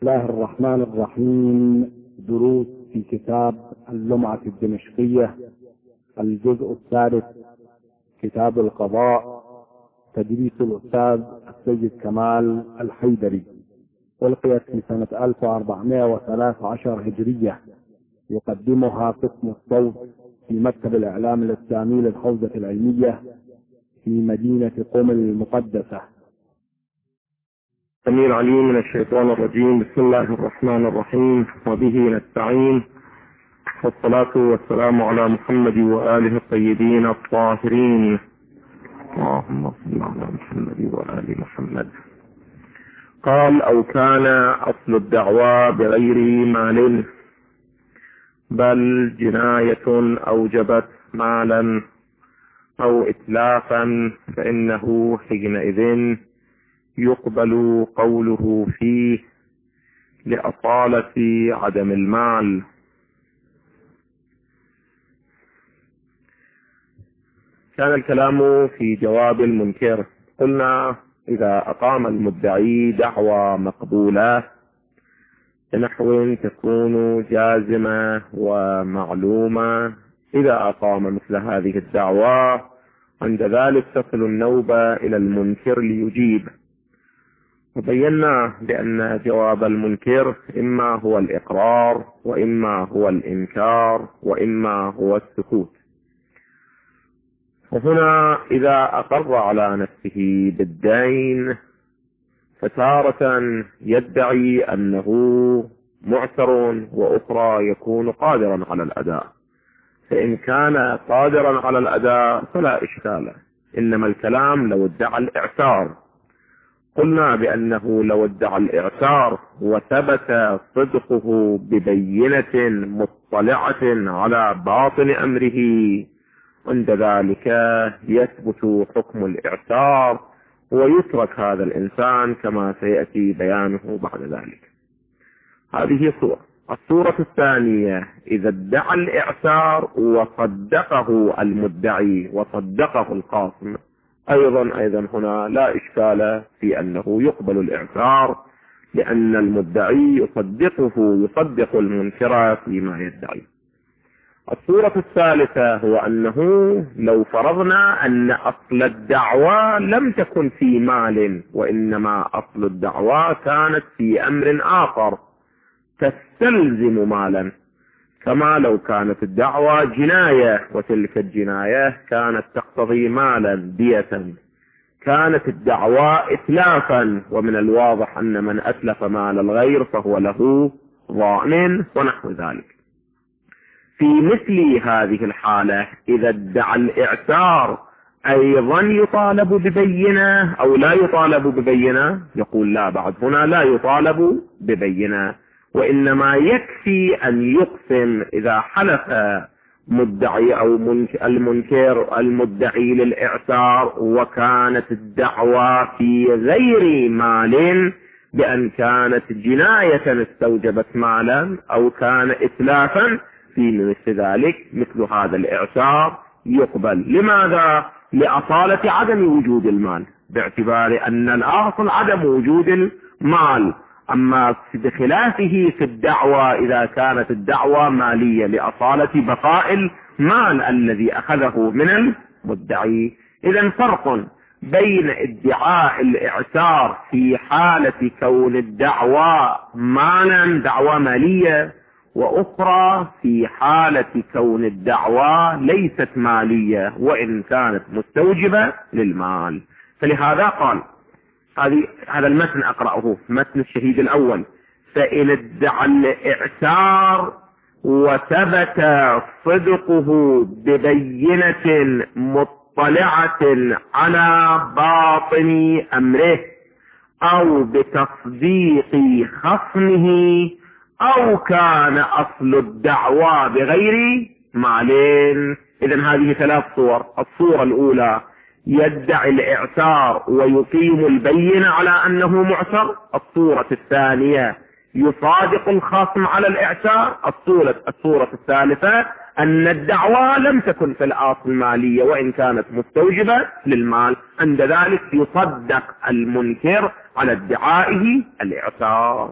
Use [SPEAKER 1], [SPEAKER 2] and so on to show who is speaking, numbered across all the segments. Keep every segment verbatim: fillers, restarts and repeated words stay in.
[SPEAKER 1] بسم الله الرحمن الرحيم. دروس في كتاب اللمعة الدمشقية، الجزء الثالث، كتاب القضاء، تدريس الأستاذ السيد كمال الحيدري. ألقيت في سنة ألف وأربعمائة وثلاثة عشر هجرية. يقدمها قسم الصوت في مكتب الإعلام الإسلامي للحوزة العلمية في مدينة قم المقدسة.
[SPEAKER 2] السميع العليم من الشيطان الرجيم. بسم الله الرحمن الرحيم، وبه نستعين، والصلاة والسلام على محمد وآله الطيبين الطاهرين. اللهم صل على محمد وآل محمد. قال: أو كان أصل الدعوى بغير مال، بل جناية أوجبت مالا أو إتلافا، فإنه حينئذ يقبل قوله فيه لأصالة عدم المال. كان الكلام في جواب المنكر. قلنا: إذا أقام المدعي دعوى مقبولة بنحو تكون جازمة ومعلومة، إذا أقام مثل هذه الدعوى عند ذلك تصل النوبة إلى المنكر ليجيب. وبينا بأن جواب المنكر إما هو الإقرار، وإما هو الإنكار، وإما هو السكوت. وهنا إذا أقر على نفسه بالدين فتارة يدعي أنه معسر، وأخرى يكون قادرا على الأداء. فإن كان قادرا على الأداء فلا إشكال، إنما الكلام لو ادعى الإعسار. قلنا بأنه لو ادعى الإعسار وثبت صدقه ببينة مطلعة على باطن أمره، عند ذلك يثبت حكم الإعسار ويترك هذا الإنسان كما سيأتي بيانه بعد ذلك. هذه صورة. الصورة الثانية: إذا ادعى الإعسار وصدقه المدعي وصدقه الخاصم، أيضا أيضا هنا لا إشكال في أنه يقبل الإعسار، لأن المدعي يصدقه يصدق المنكر فيما يدعي. الصورة الثالثة هو أنه لو فرضنا أن أصل الدعوى لم تكن في مال، وإنما أصل الدعوى كانت في أمر آخر تستلزم مالا، كما لو كانت الدعوى جناية وتلك الجناية كانت تقتضي مالا دية، كانت الدعوى إتلافا، ومن الواضح أن من أتلف مال الغير فهو له ضامن ونحو ذلك. في مثل هذه الحالة إذا ادعى الإعسار أيضا يطالب ببينة أو لا يطالب ببينة؟ يقول لا، بعد هنا لا يطالب ببينة، وإنما يكفي أن يقسم. إذا حلف مدعي أو المنكر المدعي للإعسار وكانت الدعوى في غير مال، بأن كانت جناية استوجبت مالا أو كان إتلافا، في مثل ذلك مثل هذا الإعسار يقبل. لماذا؟ لأصالة عدم وجود المال، باعتبار أن الأصل عدم وجود المال. أما بخلافه في الدعوى إذا كانت الدعوى مالية لأصالة بقاء المال الذي أخذه من المدعي. إذن فرق بين ادعاء الإعسار في حالة كون الدعوى مالا، دعوى مالية، وأخرى في حالة كون الدعوى ليست مالية وإن كانت مستوجبة للمال. فلهذا قال هذه هذا المتن أقرأه، متن الشهيد الأول: فإن ادعى الإعسار وثبت صدقه ببينة مطلعة على باطن أمره أو بتصديق خصمه، أو كان أصل الدعوى بغير مالين. إذن هذه ثلاث صور. الصورة الأولى: يدعي الإعسار ويقيم البينة على أنه معسر. الصورة الثانية: يصادق الخصم على الإعسار. الصورة, الصورة الثالثة: أن الدعوى لم تكن في الأصل مالية وإن كانت مستوجبة للمال، عند ذلك يصدق المنكر على ادعائه الإعسار.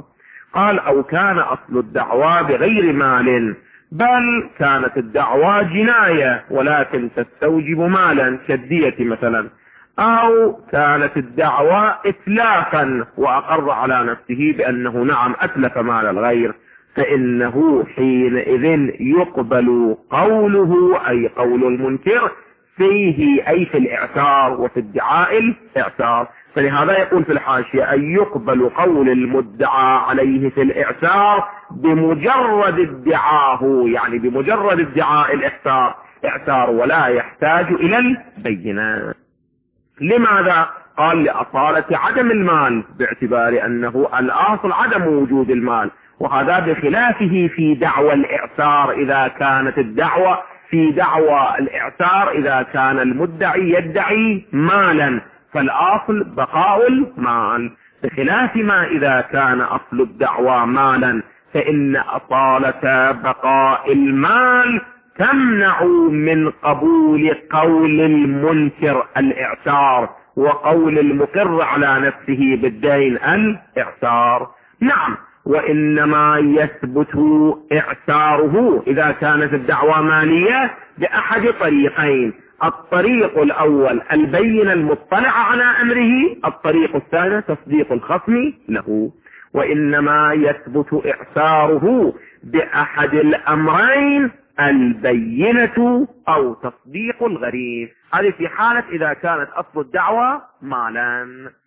[SPEAKER 2] قال أو كان أصل الدعوى بغير مال، بل كانت الدعوى جناية ولكن تستوجب مالا كالدية مثلا، أو كانت الدعوى إتلافا وأقر على نفسه بأنه نعم أتلف مال الغير، فإنه حينئذ يقبل قوله أي قول المنكر فيه أي في الإعسار وفي ادعاء الإعسار. فلهذا يقول في الحاشية أن يقبل قول المدعى عليه في الإعسار بمجرد ادعاه، يعني بمجرد ادعاء الإعسار إعسار ولا يحتاج إلى البينة. لماذا؟ قال لأصالة عدم المال، باعتبار أنه الأصل عدم وجود المال، وهذا بخلافه في دعوى الإعسار إذا كانت الدعوة في دعوى الإعسار إذا كان المدعي يدعي مالا، فالأصل بقاء المال، بخلاف ما إذا كان أصل الدعوى مالا، فإن أصالة بقاء المال تمنع من قبول قول المنكر الإعسار وقول المقر على نفسه بالدين الإعسار. نعم، وإنما يثبت إعساره إذا كانت الدعوى مالية بأحد طريقين: الطريق الأول البين المطلع على أمره، الطريق الثاني تصديق الخصم له. وإنما يثبت إعساره بأحد الأمرين: البينة أو تصديق الغريب. هذه في حالة إذا كانت أصل الدعوة مالا.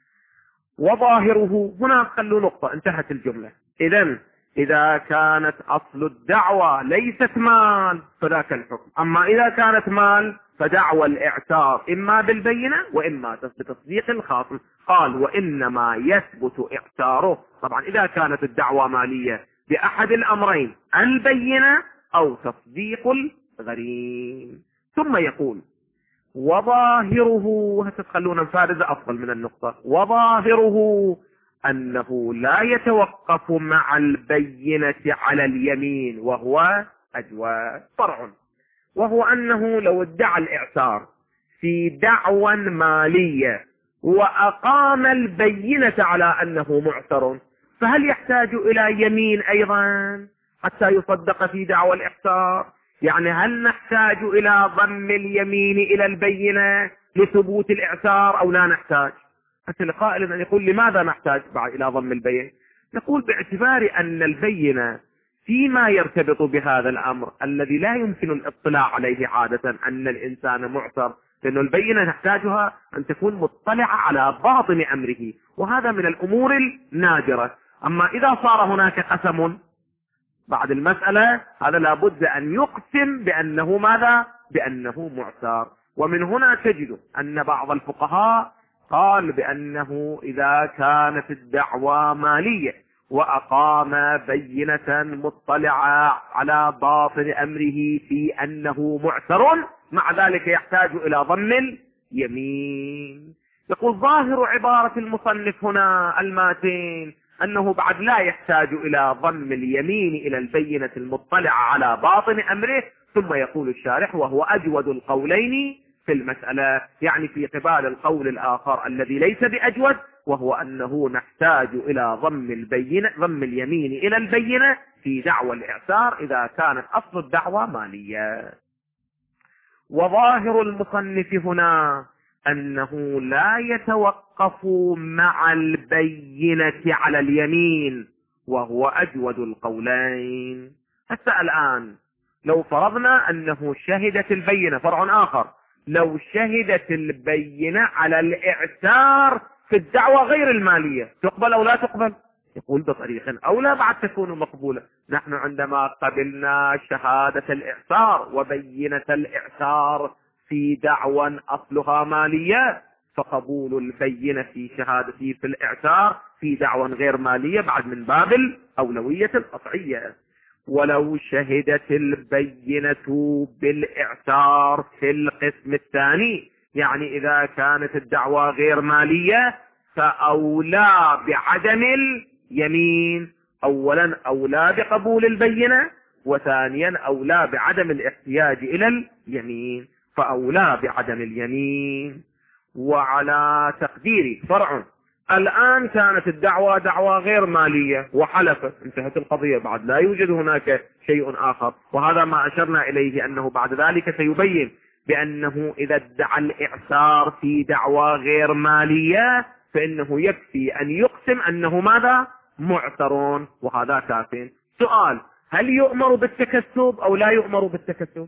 [SPEAKER 2] وظاهره هنا خلوا نقطة، انتهت الجملة. إذن إذا كانت أصل الدعوة ليست مال فذاك الحكم، أما إذا كانت مال فدعوى الإعسار إما بالبينة وإما بتصديق الخاصم. قال وإنما يثبت إعساره، طبعا إذا كانت الدعوة مالية، بأحد الأمرين: البينة أو تصديق الغريم. ثم يقول وظاهره، هتتخلون الفارزة أفضل من النقطة، وظاهره أنه لا يتوقف مع البينة على اليمين وهو أجوى فرع، وهو أنه لو ادعى الإعسار في دعوى مالية وأقام البينة على أنه معسر، فهل يحتاج إلى يمين أيضا حتى يصدق في دعوى الإعسار؟ يعني هل نحتاج إلى ضم اليمين إلى البينة لثبوت الإعسار أو لا نحتاج؟ حتى لقائل أن يقول لماذا نحتاج بعد إلى ضم البين؟ نقول باعتبار أن البينة فيما يرتبط بهذا الأمر الذي لا يمكن الاطلاع عليه عادة، أن الإنسان معسر، لأن البينة نحتاجها أن تكون مطلعة على باطن أمره، وهذا من الأمور النادرة. أما إذا صار هناك قسم بعد المسألة، هذا لابد أن يقسم بأنه ماذا؟ بأنه معسر. ومن هنا تجد أن بعض الفقهاء قال بأنه إذا كانت الدعوى مالية وأقام بينة مطلعة على باطن أمره في أنه معسر، مع ذلك يحتاج إلى ضم اليمين. يقول ظاهر عبارة المصنف هنا الماتين أنه بعد لا يحتاج إلى ضم اليمين إلى البينة المطلعة على باطن أمره. ثم يقول الشارح وهو أجود القولين في المسألة، يعني في قبال القول الآخر الذي ليس بأجود، وهو أنه نحتاج إلى ضم البينة ضم اليمين إلى البينة في دعوى الإعسار إذا كانت أصل الدعوة مالية. وظاهر المصنف هنا أنه لا يتوقف مع البينة على اليمين، وهو أجود القولين. حتى الآن لو فرضنا أنه شهدت البينة، فرع آخر، لو شهدت البينة على الإعسار في الدعوة غير المالية، تقبل أو لا تقبل؟ يقول بطريق أو لا بعد تكون مقبولة. نحن عندما قبلنا شهادة الإعسار وبينة الإعسار في دعوى أصلها مالية، فقبول البينة في شهادتي في الإعسار في دعوى غير مالية بعد من باب الأولوية القطعية. ولو شهدت البينة بالإعسار في القسم الثاني، يعني إذا كانت الدعوى غير مالية، فأولى بعدم اليمين. أولا أولى بقبول البينة، وثانيا أولى بعدم الاحتياج إلى اليمين، فأولى بعدم اليمين. وعلى تقدير فرع الآن كانت الدعوة دعوة غير مالية وحلف، انتهت القضية، بعد لا يوجد هناك شيء آخر. وهذا ما أشرنا إليه، أنه بعد ذلك سيبين بأنه إذا ادعى الإعسار في دعوة غير مالية فإنه يكفي أن يقسم أنه ماذا؟ معسر، وهذا كافٍ. سؤال: هل يؤمر بالتكسب أو لا يؤمر بالتكسب؟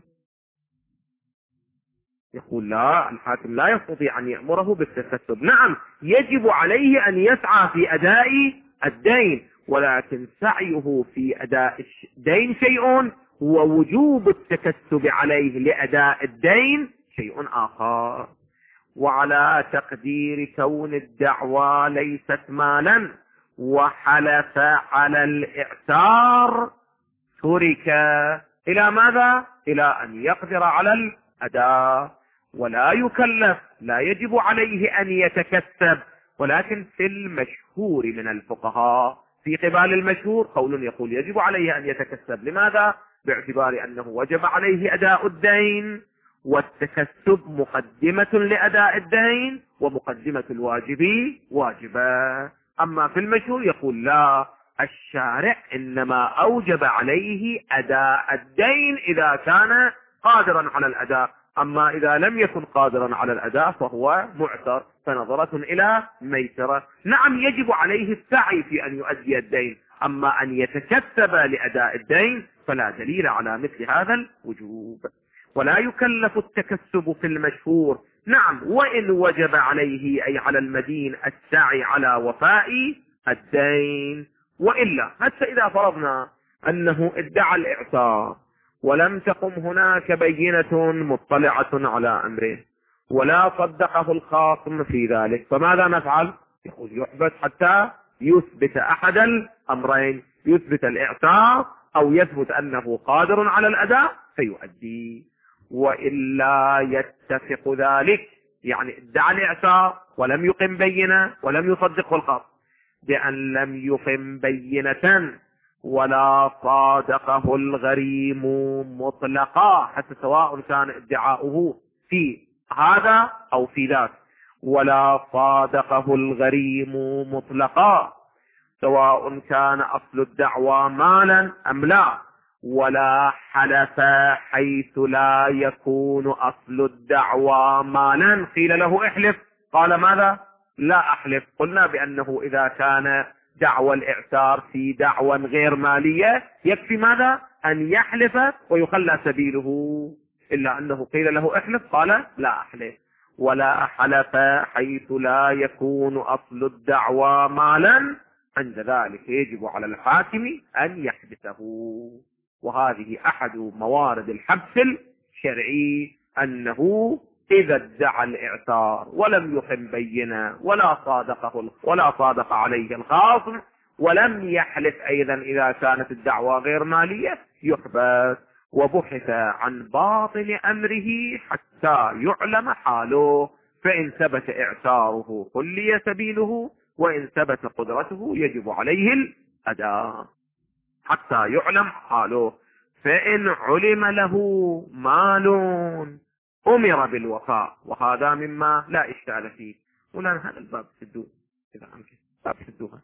[SPEAKER 2] يقول لا، الحاكم لا يستطيع أن يأمره بالتكسب. نعم، يجب عليه أن يسعى في أداء الدين، ولكن سعيه في أداء الدين شيء، ووجوب التكسب عليه لأداء الدين شيء آخر. وعلى تقدير كون الدعوى ليست مالا وحلف على الإعسار ترك إلى ماذا؟ إلى أن يقدر على الأداء، ولا يكلف، لا يجب عليه أن يتكسب. ولكن في المشهور من الفقهاء، في قبال المشهور، قول يقول يجب عليه أن يتكسب. لماذا؟ باعتبار أنه وجب عليه أداء الدين، والتكسب مقدمة لأداء الدين، ومقدمة الواجب واجبة. أما في المشهور يقول لا، الشارع إنما أوجب عليه أداء الدين إذا كان قادرا على الأداء، أما إذا لم يكن قادرا على الأداء فهو معسر، فنظرة إلى ميسرة. نعم، يجب عليه السعي في أن يؤدي الدين، أما أن يتكسب لأداء الدين فلا دليل على مثل هذا الوجوب. ولا يكلف التكسب في المشهور، نعم، وإن وجب عليه أي على المدين السعي على وفاء الدين. وإلا حتى إذا فرضنا أنه ادعى الإعسار ولم تقم هناك بينة مطلعة على أمره، ولا صدقه الخاصم في ذلك، فماذا نفعل؟ يقول يحبس حتى يثبت أحد الأمرين، يثبت الإعسار أو يثبت أنه قادر على الأداء فيؤدي. وإلا يتفق ذلك، يعني ادعى الإعسار ولم يقم بينة ولم يصدقه الخاصم، بأن لم يقم بينة ولا صادقه الغريم مطلقا، حتى سواء كان ادعاؤه في هذا أو في ذاك، ولا صادقه الغريم مطلقا، سواء كان أصل الدعوى مالا أم لا، ولا حلف حيث لا يكون أصل الدعوى مالا. قيل له احلف، قال ماذا؟ لا أحلف. قلنا بأنه إذا كان دعوى الإعسار في دعوى غير مالية يكفي ماذا؟ أن يحلف ويخلى سبيله، إلا أنه قيل له احلف قال لا أحلف. ولا حلف حيث لا يكون أصل الدعوى مالا، عند ذلك يجب على الحاكم أن يحبسه. وهذه أحد موارد الحبس الشرعي، أنه إذا ادعى الإعسار ولم يقم بينة ولا صادقه ولا صادق عليه الخاصم ولم يحلف أيضا إذا كانت الدعوة غير مالية يحبس، وبحث عن باطن أمره حتى يعلم حاله، فإن ثبت إعساره خلي سبيله، وإن ثبت قدرته يجب عليه الأداء حتى يعلم حاله. فإن علم له مال أمر بالوفاء، وهذا مما لا إشكال فيه. ولان هذا الباب سدوه إذا أمكن، باب سدوها.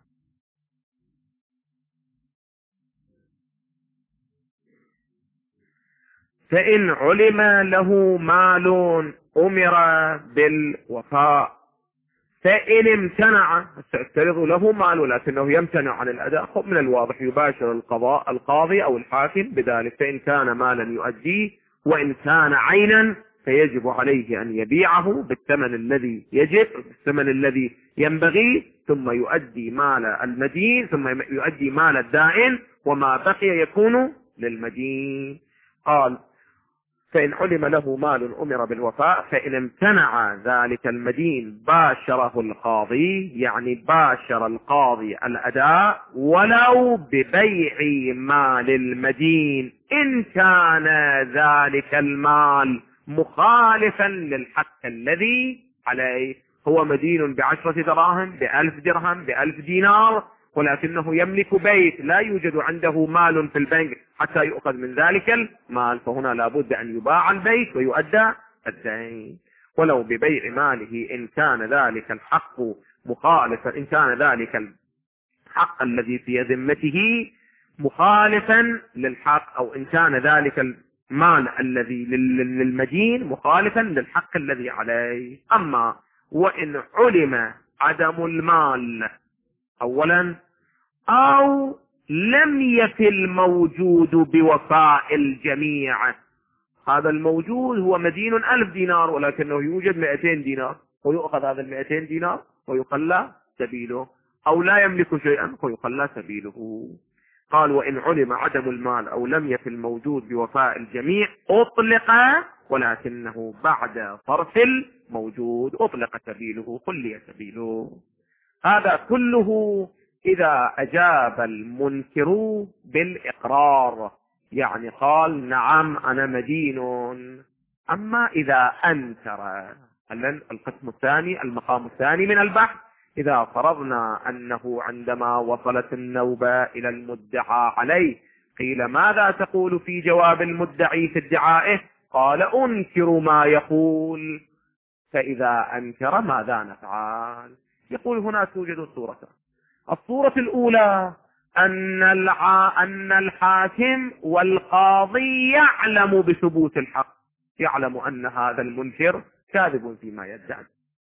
[SPEAKER 2] فإن علم له مال أمر بالوفاء، فإن امتنع، سأفترض له مال ولكنه يمتنع عن الأداء، من الواضح يباشر القضاء القاضي أو الحاكم بذلك، فإن كان مالا يؤديه، وإن كان عينا فيجب عليه أن يبيعه بالثمن الذي يجب، بالثمن الذي ينبغي، ثم يؤدي مال المدين، ثم يؤدي مال الدائن، وما بقي يكون للمدين. قال فإن علم له مال أمر بالوفاء، فإن امتنع ذلك المدين باشره القاضي، يعني باشر القاضي الأداء ولو ببيع مال المدين إن كان ذلك المال مخالفا للحق الذي عليه. هو مدين بعشرة دراهم، بألف درهم، بألف دينار، ولكنه يملك بيت لا يوجد عنده مال في البنك حتى يؤخذ من ذلك المال، فهنا لابد أن يباع البيت ويؤدى الدين. ولو ببيع ماله إن كان ذلك الحق
[SPEAKER 3] مخالفا، إن كان ذلك الحق الذي في ذمته مخالفا للحق، أو إن كان ذلك المال الذي للمدين مخالفا للحق الذي عليه. أما وإن علم عدم المال أولا، أو لم يفي الموجود بوفاء الجميع، هذا الموجود هو مدين ألف دينار ولكنه يوجد مئتين دينار، ويؤخذ هذا المئتين دينار ويقلى سبيله، أو لا يملك شيئا ويقلى سبيله. قال وإن علم عدم المال أو لم يفي الموجود بوفاء الجميع أطلق، ولكنه بعد صرف الموجود أطلق سبيله، خلي سبيله. هذا كله إذا أجاب المنكر بالإقرار، يعني قال نعم أنا مدين. أما إذا أنكر، القسم الثاني المقام الثاني من البحث، إذا فرضنا أنه عندما وصلت النوبة إلى المدعى عليه قيل ماذا تقول في جواب المدعي في ادعائه؟ قال أنكر ما يقول. فإذا أنكر ماذا نفعل؟ يقول هنا توجد صورتان. الصورة الأولى أن الع... أن الحاكم والقاضي يعلم بثبوت الحق، يعلم أن هذا المنكر كاذب فيما يدعي.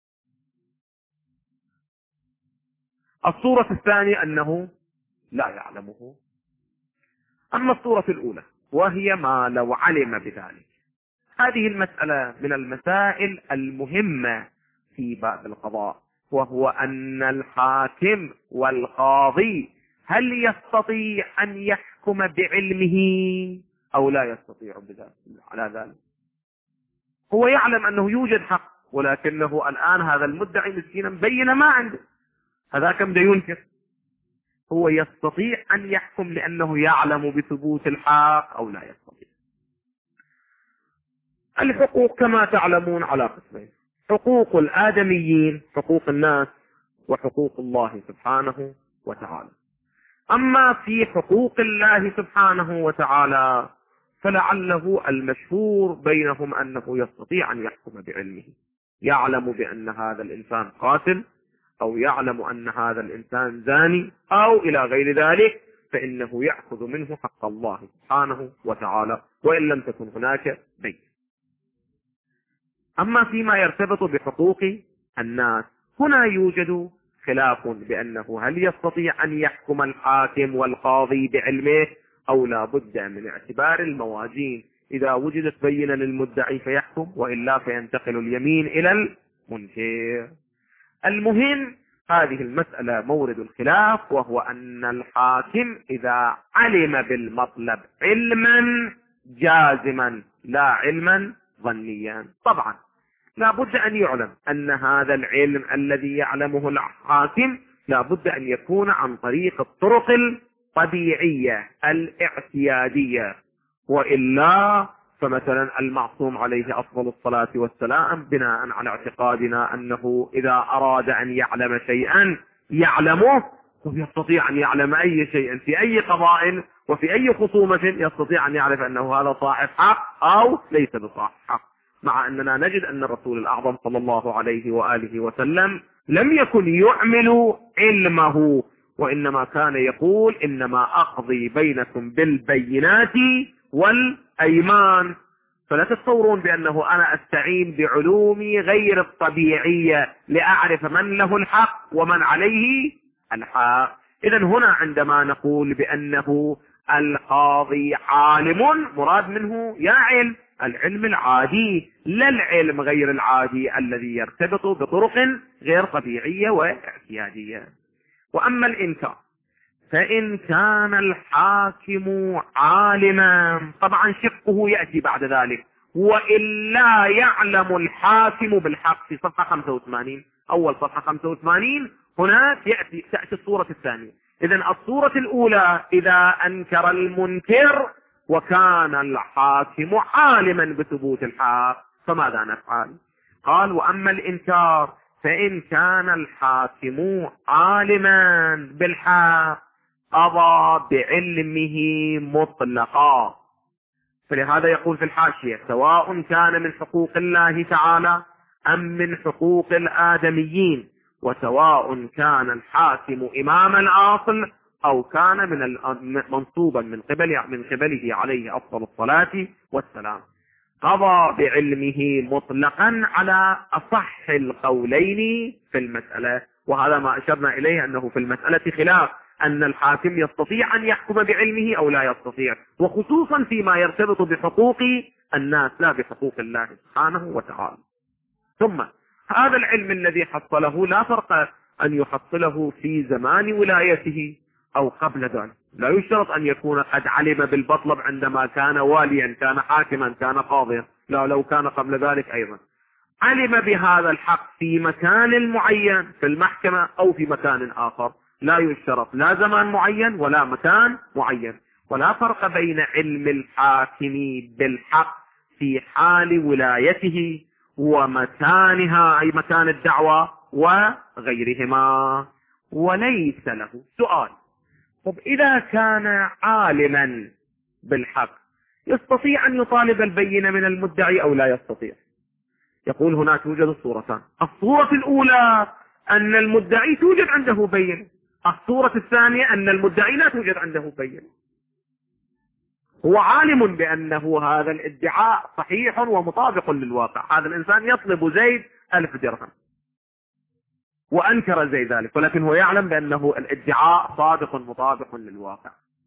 [SPEAKER 3] الصورة الثانية أنه لا يعلمه. أما الصورة الأولى وهي ما لو علم بذلك، هذه المسألة من المسائل المهمة في باب القضاء، وهو أن الحاكم والقاضي هل يستطيع أن يحكم بعلمه أو لا يستطيع بذلك على ذلك. هو يعلم أنه يوجد حق، ولكنه الآن هذا المدعي مسكينا بين ما عنده، هذا كم ينكر. هو يستطيع أن يحكم لأنه يعلم بثبوت الحق أو لا يستطيع. الحقوق كما تعلمون على قسمين: حقوق الآدميين، حقوق الناس، وحقوق الله سبحانه وتعالى. أما في حقوق الله سبحانه وتعالى فلعله المشهور بينهم أنه يستطيع أن يحكم بعلمه، يعلم بأن هذا الإنسان قاتل، أو يعلم أن هذا الإنسان زاني، أو إلى غير ذلك، فإنه يأخذ منه حق الله سبحانه وتعالى وإن لم تكن هناك بين. أما فيما يرتبط بحقوق الناس هنا يوجد خلاف بأنه هل يستطيع أن يحكم الحاكم والقاضي بعلمه أو لا بد من اعتبار الموازين، إذا وجدت بينة للمدعي فيحكم، وإلا فينتقل اليمين إلى المنكر. المهم هذه المسألة مورد الخلاف، وهو أن الحاكم إذا علم بالمطلب علما جازما لا علما ظنيا، طبعا لا بد أن يعلم أن هذا العلم الذي يعلمه الحاكم لا بد أن يكون عن طريق الطرق الطبيعية الاعتيادية، وإلا فمثلا المعصوم عليه أفضل الصلاة والسلام بناء على اعتقادنا أنه إذا أراد أن يعلم شيئا يعلمه، ويستطيع أن يعلم أي شيء في أي قضاء وفي أي خصومة، يستطيع أن يعرف أنه هذا صاحب حق أو ليس بصاحب حق. مع أننا نجد أن الرسول الأعظم صلى الله عليه وآله وسلم لم يكن يعمل علمه، وإنما كان يقول إنما أقضي بينكم بالبينات والأيمان. فلا تتصورون بأنه أنا أستعين بعلومي غير الطبيعية لأعرف من له الحق ومن عليه الحق. إذن هنا عندما نقول بأنه القاضي عالم مراد منه يا علم العلم العادي، لا العلم غير العادي الذي يرتبط بطرق غير طبيعية واعتيادية. وأما الإنكار فإن كان الحاكم عالما، طبعا شقه يأتي بعد ذلك، وإلا يعلم الحاكم بالحق في صفحة خمسة وثمانين، أول صفحة خمسة وثمانين هنا تأتي, تأتي الصورة الثانية. إذن الصورة الأولى إذا أنكر المنكر وكان الحاكم عالما بثبوت الحق فماذا نفعل؟ قال وأما الإنكار فإن كان الحاكم عالما بالحق قضى بعلمه مطلقا. فلهذا يقول في الحاشية سواء كان من حقوق الله تعالى أم من حقوق الآدميين، وسواء كان الحاكم إمام الأصل أو كان من منصوبا من قبل من قبله عليه أفضل الصلاة والسلام. قضى بعلمه مطلقا على أصح القولين في المسألة، وهذا ما أشرنا إليه أنه في المسألة خلاف، أن الحاكم يستطيع أن يحكم بعلمه أو لا يستطيع، وخصوصا فيما يرتبط بحقوق الناس لا بحقوق الله سبحانه وتعالى. ثم هذا العلم الذي حصله لا فرق أن يحصله في زمان ولايته أو قبل ذلك، لا يشترط أن يكون قد علم بالمطلب عندما كان واليا كان حاكما كان قاضيا، لا، لو كان قبل ذلك أيضا علم بهذا الحق في مكان معين في المحكمة أو في مكان آخر، لا يشترط لا زمان معين ولا مكان معين. ولا فرق بين علم الحاكم بالحق في حال ولايته ومكانها أي مكان الدعوة وغيرهما، وليس له سؤال. طب إذا كان عالما بالحق يستطيع أن يطالب البينة من المدعي أو لا يستطيع؟ يقول هنا توجد صورتان. الصورة الأولى أن المدعي توجد عنده بينة، الصورة الثانية أن المدعي لا توجد عنده بينة. هو عالم بأنه هذا الادعاء صحيح ومطابق للواقع، هذا الإنسان يطلب زيد ألف درهم وأنكر زيد ذلك، ولكن هو يعلم بأنه الادعاء صادق مطابق للواقع.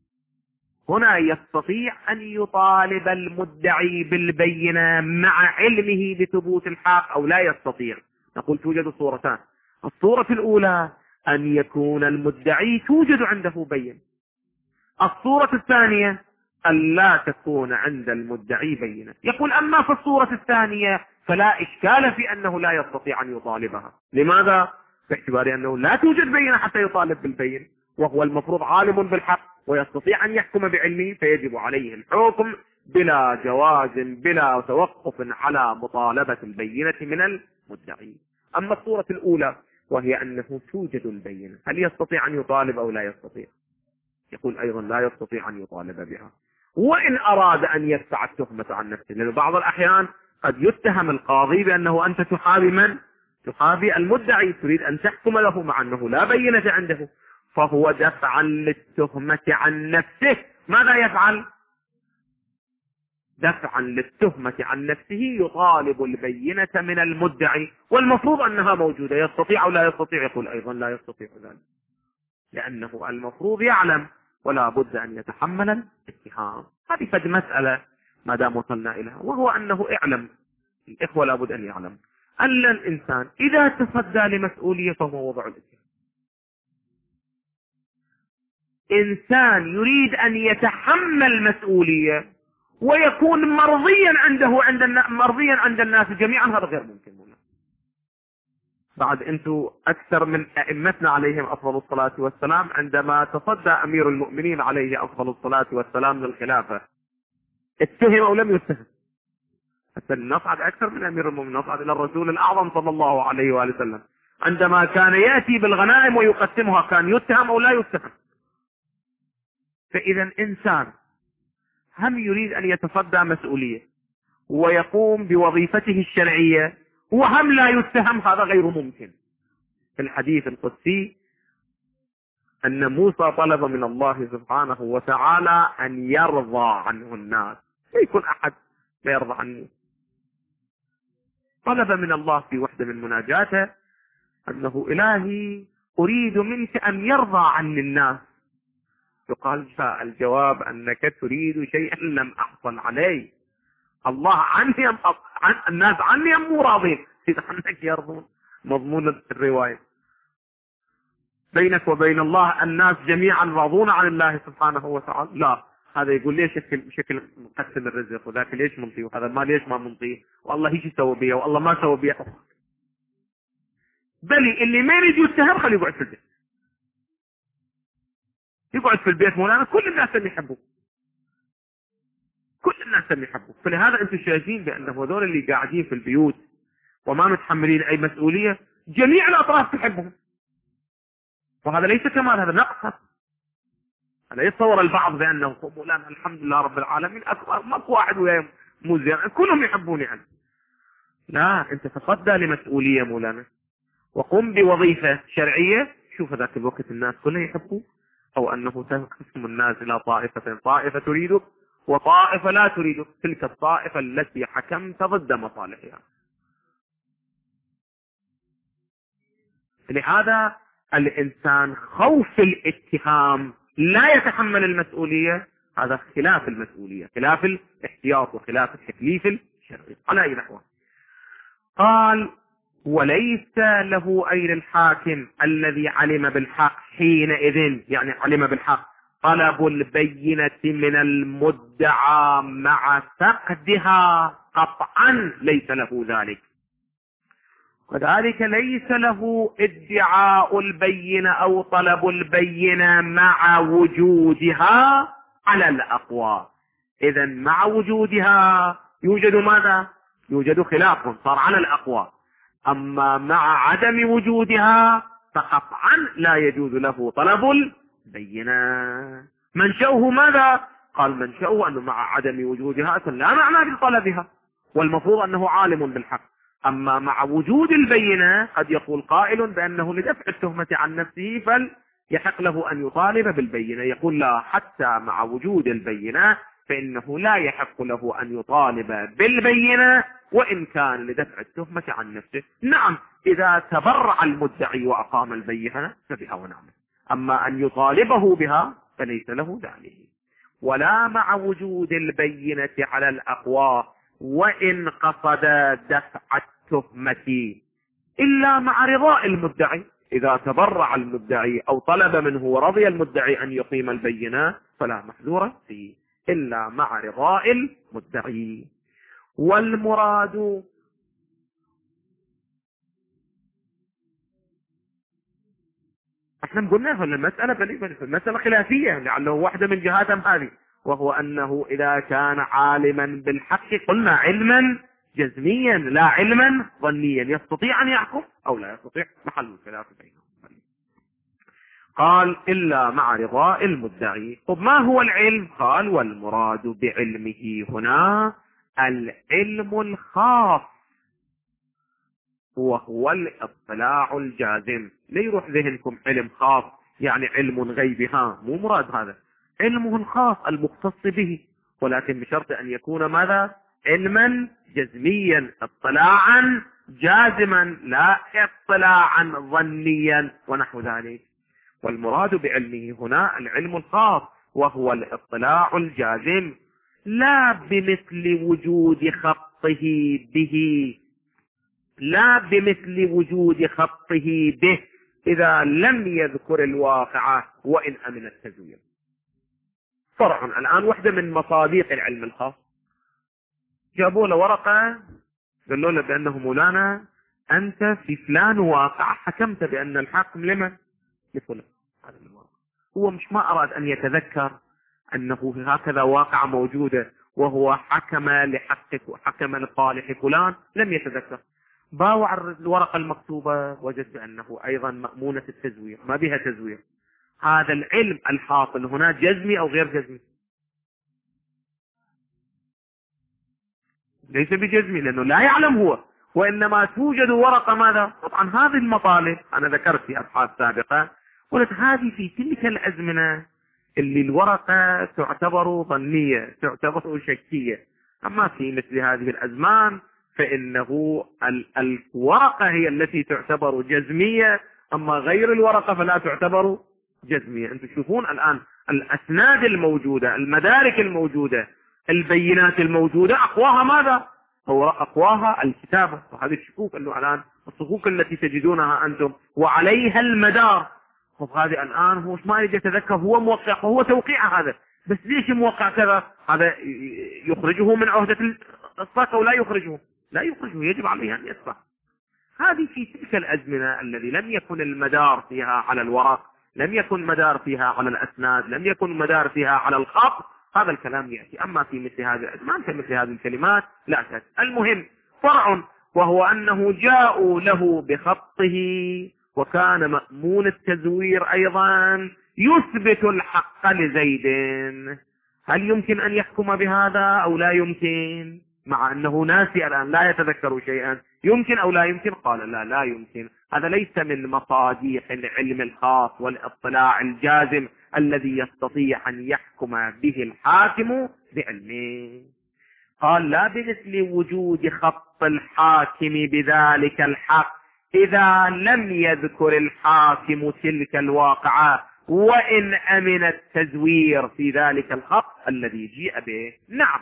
[SPEAKER 3] هنا يستطيع أن يطالب المدعي بالبينة مع علمه بثبوت الحق أو لا يستطيع؟ نقول توجد صورتان. الصورة الأولى أن يكون المدعي توجد عنده بينة. الصورة الثانية أن لا تكون عند المدعي بينة. يقول أما في الصورة الثانية فلا إشكال في أنه لا يستطيع أن يطالبها. لماذا؟ باعتبار أنه لا توجد بينة حتى يطالب بالبينة، وهو المفروض عالم بالحق ويستطيع أن يحكم بعلمه، فيجب عليه الحكم بلا جواز بلا توقف على مطالبة البينة من المدعي. أما الصورة الأولى وهي أنه توجد البينة، هل يستطيع أن يطالب أو لا يستطيع؟ يقول أيضا لا يستطيع أن يطالب بها، وإن أراد أن يدفع التهمة عن نفسه، لأن بعض الأحيان قد يتهم القاضي بأنه أنت تحابي من؟ تحابي المدعي، تريد أن تحكم له مع أنه لا بينة عنده، فهو دفعا للتهمة عن نفسه ماذا يفعل؟ دفعا للتهمة عن نفسه يطالب البينة من المدعي، والمفروض أنها موجودة. يستطيع أو لا يستطيع؟ يقول أيضا لا يستطيع ذلك، لأنه المفروض يعلم ولا بد أن يتحمل الاتهام. هذه فد مسألة ما دام وصلنا إليها، وهو أنه اعلم الإخوة لا بد أن يعلم أن الإنسان إذا تصدى لمسؤولية فهو وضع الاتهام. إنسان يريد أن يتحمل مسؤولية ويكون مرضيا عنده عند مرضيا عند الناس جميعا، هذا غير ممكن. بعد أنتم أكثر من أئمتنا عليهم أفضل الصلاة والسلام عندما تصدى أمير المؤمنين عليه أفضل الصلاة والسلام للخلافة اتهم أو لم يتهم؟ حتى نصعد أكثر من أمير المؤمنين، نصعد إلى الرسول الأعظم صلى الله عليه وآله وسلم عندما كان يأتي بالغنائم ويقسمها كان يتهم أو لا يتهم. فإذا إنسان هم يريد أن يتصدى مسؤولية ويقوم بوظيفته الشرعية وهم لا يتهم، هذا غير ممكن. في الحديث القدسي أن موسى طلب من الله سبحانه وتعالى أن يرضى عنه الناس، لا يكون أحد لا يرضى عنه. طلب من الله في وحدة من مناجاته أنه إلهي أريد منك أن يرضى عني الناس. يقال جاء الجواب أنك تريد شيئا لم أحصل عليه، الله عني أم عن الناس عني أم مو راضين؟ إذا عنك يرضون مضمون الرواية. بينك وبين الله الناس جميعا راضون عن الله سبحانه وتعالى؟ لا. هذا يقول ليش شكل شكل مقسم الرزق، وذاك ليش منطيه، وهذا ما ليش ما منطيه، والله هيك يسوي بيه والله ما سوى بيه. بل اللي ما يريد يتهم خليه يقعد في البيت، يقعد في البيت مولانا، كل الناس اللي يحبوه، كل الناس اللي يحبوه. فلهذا انتم شايفين بأنه هذول اللي قاعدين في البيوت وما متحملين أي مسؤولية جميع الأطراف تحبهم، وهذا ليس كمال، هذا نقص. هذا يتصور البعض بأنه مولانا الحمد لله رب العالمين أكبر، ماكو واحد وياه مو زين، كلهم يحبوني أنا. لا، أنت تصدى لمسؤولية مولانا، وقم بوظيفة شرعية، شوف ذاك الوقت الناس كلها يحبوه، أو أنه تنقسم الناس إلى طائفتين، طائفة تريدك وطائفة لا تريدك، تلك الطائفة التي حكمت ضد مصالحها. لهذا الإنسان خوف الاتهام لا يتحمل المسؤولية، هذا خلاف المسؤولية، خلاف الاحتياط وخلاف التكليف الشرعي على أي نحو. قال وليس له أي الحاكم الذي علم بالحق حينئذ، يعني علم بالحق، طلب البينة من المدعى مع فقدها قطعا، ليس له ذلك. وذلك ليس له ادعاء البينة أو طلب البينة مع وجودها على الأقوى. إذا مع وجودها يوجد ماذا؟ يوجد خلاف صار على الأقوى. أما مع عدم وجودها فقطعا لا يجوز له طلب البينة. منشأه ماذا؟ قال منشأه أنه مع عدم وجودها لا معنى بطلبها، والمفروض أنه عالم بالحق. أما مع وجود البينة قد يقول قائل بأنه لدفع التهمة عن نفسه فليحق له أن يطالب بالبينة، يقول لا، حتى مع وجود البينة فإنه لا يحق له أن يطالب بالبينة وإن كان لدفع التهمة عن نفسه. نعم، إذا تبرع المدعي وأقام البينة فبها ونعمة، أما أن يطالبه بها فليس له ذلك. ولا مع وجود البينة على الأقوى وإن قصد دفع التهمة إلا مع رضاء المدعي. إذا تبرع المدعي أو طلب منه ورضي المدعي أن يقيم البينة فلا محذور فيه إلا مع رضاء المدعي. والمراد احنا قلنا المسألة بل المسألة خلافية لعله واحدة من جهاتهم هذه، وهو أنه إذا كان عالما بالحق قلنا علما جزميا لا علما ظنيا، يستطيع أن يحكم أو لا يستطيع، محل الخلاف بينهم. قال إلا مع رضاء المدعي. طب ما هو العلم؟ قال والمراد بعلمه هنا العلم الخاص، وهو الاطلاع الجازم. لا يروح ذهنكم علم خاص يعني علم غيب، ها مو مراد هذا، علمه الخاص المختص به، ولكن بشرط أن يكون ماذا؟ علما جزميا، اطلاعا جازما، لا اطلاعا ظنيا ونحو ذلك. والمراد بعلمه هنا العلم الخاص وهو الاطلاع الجازم، لا بمثل وجود خطه به، لا بمثل وجود خطه به إذا لم يذكر الواقعة وإن أمن التزوير. فرع الآن واحدة من مصادق العلم الخاص، جابوا له ورقة قالوا له بأنه مولانا أنت في فلان واقع حكمت بأن الحاكم لمن؟ لفلان. هذا الواقع هو مش ما أراد أن يتذكر أنه هكذا واقع موجودة وهو حكم لحقك وحكم لصالح فلان، لم يتذكر. باوع الورقة المكتوبة وجد بأنه أيضا مأمونة التزوير، ما بها تزوير. هذا العلم الحاصل هنا جزمي أو غير جزمي؟ ليس بجزمي لأنه لا يعلم هو، وإنما توجد ورقة ماذا؟ طبعا هذه المطالب أنا ذكرت في أبحاث سابقة، قلت هذه في تلك الأزمنة اللي الورقة تعتبر ظنية تعتبر شكية، أما في مثل هذه الأزمان فإنه الورقة هي التي تعتبر جزمية، أما غير الورقة فلا تعتبر جزمية. أنتم تشوفون الآن الأسناد الموجودة، المدارك الموجودة، البينات الموجودة، أقواها ماذا؟ هو أقواها الكتابة، وهذه الشكوك أنه الآن الصكوك التي تجدونها أنتم وعليها المدار. هذه الآن هو ما يجي يتذكر هو موقع وهو توقيع هذا، بس ليش موقع كذا؟ هذا يخرجه من عهدة الصك ولا يخرجه؟ لا يخرجه، يجب عليه أن يصبح. هذه في تلك الأزمنة الذي لم يكن المدار فيها على الورق، لم يكن مدار فيها على الأسناد، لم يكن مدار فيها على الخط، هذا الكلام يأتي. أما في مثل هذه الأزمان فمثل هذه الكلمات لا تأتي. المهم فرع، وهو أنه جاءوا له بخطه وكان مأمون التزوير أيضا يثبت الحق لزيد، هل يمكن أن يحكم بهذا أو لا يمكن؟ مع أنه ناسي الآن لا يتذكر شيئا، يمكن أو لا يمكن؟ قال لا لا يمكن. هذا ليس من مصاديق العلم الخاص والاطلاع الجازم الذي يستطيع أن يحكم به الحاكم بعلمه. قال لا بمثل وجود خط الحاكم بذلك الحق إذا لم يذكر الحاكم تلك الواقعة وإن أمن التزوير في ذلك الخط الذي جيء به. نعم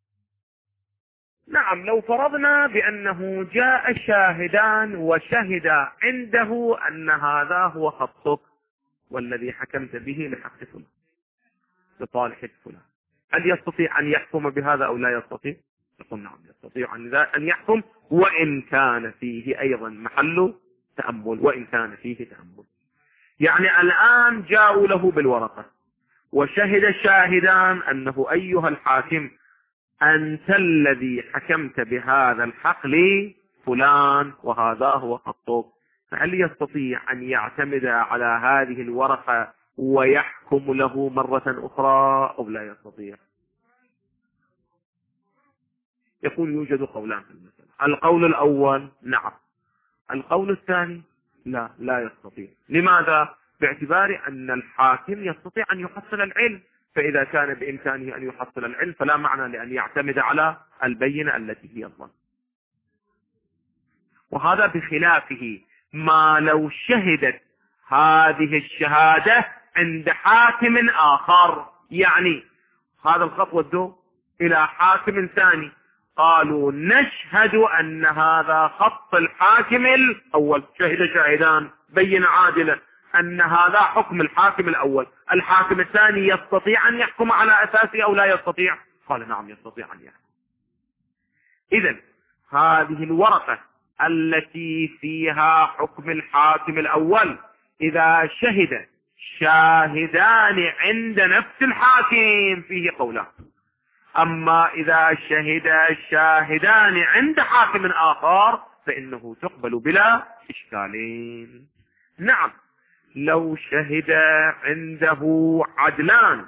[SPEAKER 3] نعم لو فرضنا بأنه جاء شاهدان وشهد عنده أن هذا هو خطك والذي حكمت به لحق فلان لصالح فلان، هل يستطيع أن يحكم بهذا أو لا يستطيع؟ يقول نعم يستطيع أن يحكم وإن كان فيه أيضا محل تأمل، وإن كان فيه تأمل. يعني الآن جاءوا له بالورقة وشهد شاهدان أنه أيها الحاكم أنت الذي حكمت بهذا الحق لفلان وهذا هو خطك، فهل يستطيع أن يعتمد على هذه الورقة ويحكم له مرة أخرى أو لا يستطيع؟ يقول يوجد قولان في المسألة. القول الأول نعم، القول الثاني لا لا يستطيع. لماذا؟ باعتبار أن الحاكم يستطيع أن يحصل العلم، فإذا كان بإمكانه أن يحصل العلم فلا معنى لأن يعتمد على البينة التي هي الظن. وهذا بخلافه ما لو شهدت هذه الشهادة عند حاكم آخر، يعني هذا الخط ودوه إلى حاكم ثاني قالوا نشهد أن هذا خط الحاكم الأول، شهد شاهدان بين عادلا أن هذا حكم الحاكم الأول، الحاكم الثاني يستطيع أن يحكم على أساسه أو لا يستطيع؟ قال نعم يستطيع أن يحكم. إذن هذه الورقة التي فيها حكم الحاكم الأول إذا شهد شاهدان عند نفس الحاكم فيه قولان، أما إذا شهد شاهدان عند حاكم آخر فإنه تقبل بلا إشكالين. نعم لو شهد عنده عدلان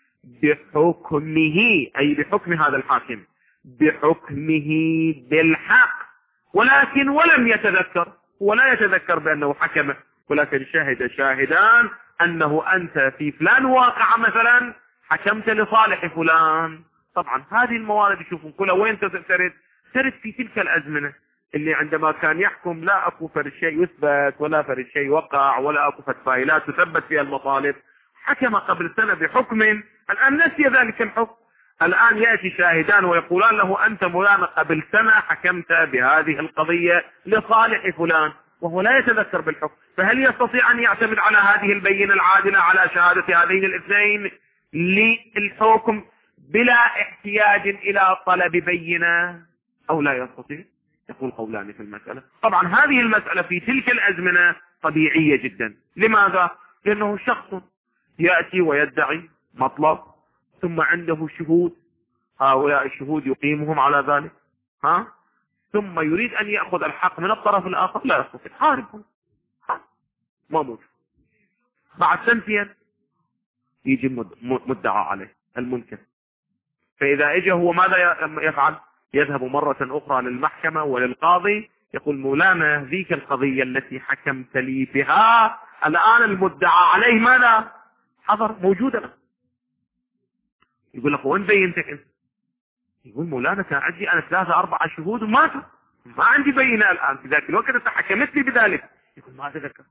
[SPEAKER 3] بحكمه أي بحكم هذا الحاكم بحكمه بالحق ولكن ولم يتذكر ولا يتذكر بأنه حكم، ولكن شهد شاهدان أنه أنت في فلان واقع مثلا حكمت لصالح فلان. طبعا هذه الموارد يشوفون كلها وين ترد ترد في تلك الأزمنة اللي عندما كان يحكم لا أكو فرد شيء يثبت ولا فرد شيء وقع ولا أكو فايلات تثبت فيها المطالب، حكم قبل سنة بحكم الآن نسي ذلك الحكم، الآن يأتي شاهدان ويقولان له أنت مولانا قبل سنة حكمت بهذه القضية لصالح فلان وهو لا يتذكر بالحكم، فهل يستطيع أن يعتمد على هذه البينة العادلة على شهادة هذين الاثنين للحكم بلا احتياج إلى طلب بينة أو لا يستطيع؟ يقول قولان في المسألة. طبعا هذه المسألة في تلك الأزمنة طبيعية جدا. لماذا؟ لأنه شخص يأتي ويدعي مطلب ثم عنده شهود، هؤلاء الشهود يقيمهم على ذلك، ها ثم يريد أن يأخذ الحق من الطرف الآخر لا يستطيع، حارب ما موجود. بعد سنتين يجي مدعى عليه المنكر، فإذا اجى هو ماذا يفعل؟ يذهب مرة أخرى للمحكمة وللقاضي يقول مولانا ذيك القضية التي حكمت لي بها الآن المدعى عليه ماذا؟ حضر موجودة. يقول لك وين بينتك انت؟ يقول مولانا كان عندي أنا ثلاثة أربعة شهود وماتوا، ما عندي بينة الآن في ذاك الوقت أنت حكمت لي بذلك. يقول ما أتذكر.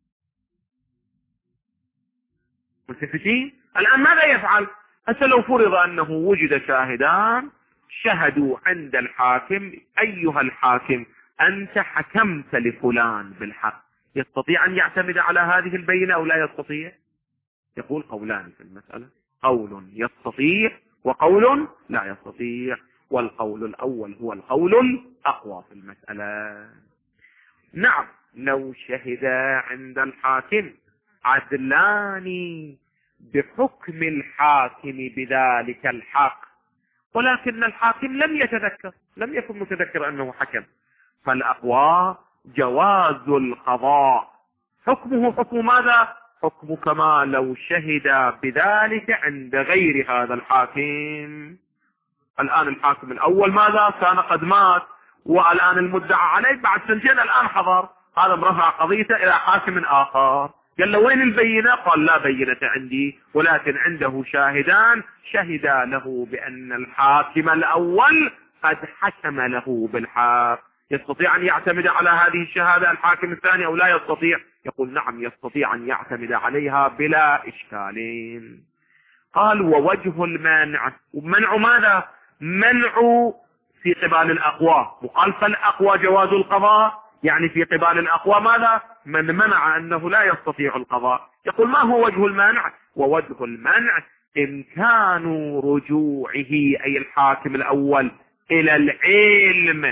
[SPEAKER 3] ملتفتين الآن ماذا يفعل؟ حتى لو فرض أنه وجد شاهدان شهدوا عند الحاكم أيها الحاكم أنت حكمت لفلان بالحق، يستطيع أن يعتمد على هذه البينة أو لا يستطيع؟ يقول قولان في المسألة، قول يستطيع وقول لا يستطيع، والقول الأول هو القول الأقوى في المسألة. نعم لو شهد عند الحاكم عدلان بحكم الحاكم بذلك الحق ولكن الحاكم لم يتذكر لم يكن متذكر أنه حكم، فالأقوى جواز القضاء، حكمه حكم ماذا؟ حكم كما لو شهد بذلك عند غير هذا الحاكم. الآن الحاكم الأول ماذا؟ كان قد مات، والآن المدعى عليه بعد سنتين الآن حضر، هذا رفع قضيته إلى حاكم آخر، قال له وين البينة؟ قال لا بينة عندي، ولكن عنده شاهدان شهدا له بأن الحاكم الأول قد حكم له بالحق. يستطيع أن يعتمد على هذه الشهادة الحاكم الثاني أو لا يستطيع؟ يقول نعم يستطيع أن يعتمد عليها بلا إشكالين. قال ووجه المنع، ومنع ماذا؟ منع في قبال الأقوى، وقال فالأقوى جواز القضاء، يعني في قبال الأقوى ماذا؟ من منع أنه لا يستطيع القضاء. يقول ما هو وجه المنع؟ ووجه المنع إمكان رجوعه أي الحاكم الأول إلى العلم،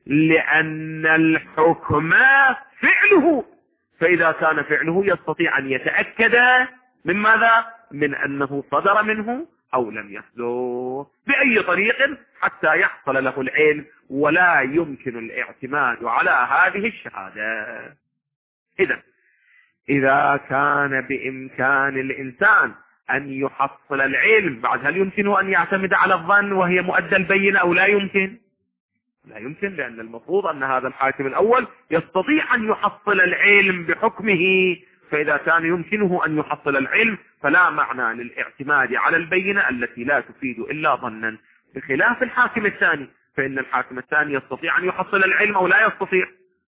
[SPEAKER 3] لأن الحكم فعله، فإذا كان فعله يستطيع أن يتأكد من ماذا؟ من أنه صدر منه أو لم يصدر بأي طريق حتى يحصل له العلم، ولا يمكن الاعتماد على هذه الشهادة. إذا إذا كان بإمكان الإنسان أن يحصل العلم، بعد هل يمكن أن يعتمد على الظن وهي مؤدى البينة أو لا يمكن؟ لا يمكن، لأن المفروض أن هذا الحاكم الأول يستطيع أن يحصل العلم بحكمه، فإذا كان يمكنه أن يحصل العلم فلا معنى للاعتماد على البينة التي لا تفيد إلا ظنا، بخلاف الحاكم الثاني، فإن الحاكم الثاني يستطيع أن يحصل العلم أو لا يستطيع؟